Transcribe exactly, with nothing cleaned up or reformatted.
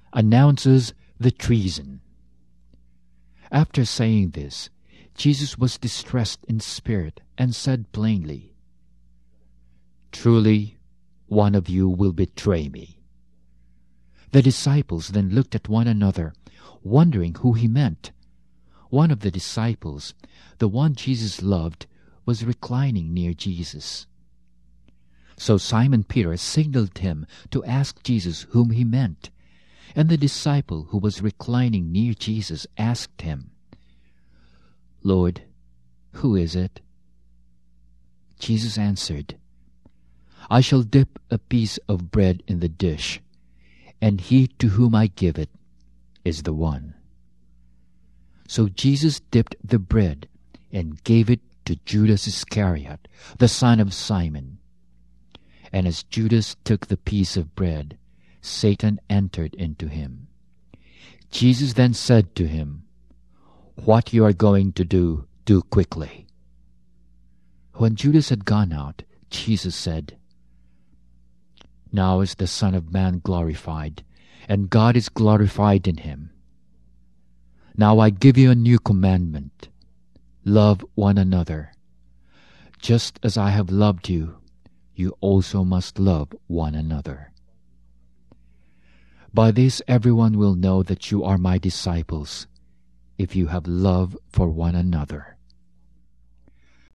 announces the treason. After saying this, Jesus was distressed in spirit and said plainly, "Truly, one of you will betray me." The disciples then looked at one another, wondering who he meant. One of the disciples, the one Jesus loved, was reclining near Jesus. So Simon Peter signaled him to ask Jesus whom he meant, and the disciple who was reclining near Jesus asked him, "Lord, who is it?" Jesus answered, "I shall dip a piece of bread in the dish, and he to whom I give it is the one." So Jesus dipped the bread and gave it to Judas Iscariot, the son of Simon. And as Judas took the piece of bread, Satan entered into him. Jesus then said to him, "What you are going to do, do quickly." When Judas had gone out, Jesus said, "Now is the Son of Man glorified, and God is glorified in him. Now I give you a new commandment. Love one another. Just as I have loved you, you also must love one another. By this everyone will know that you are my disciples, if you have love for one another."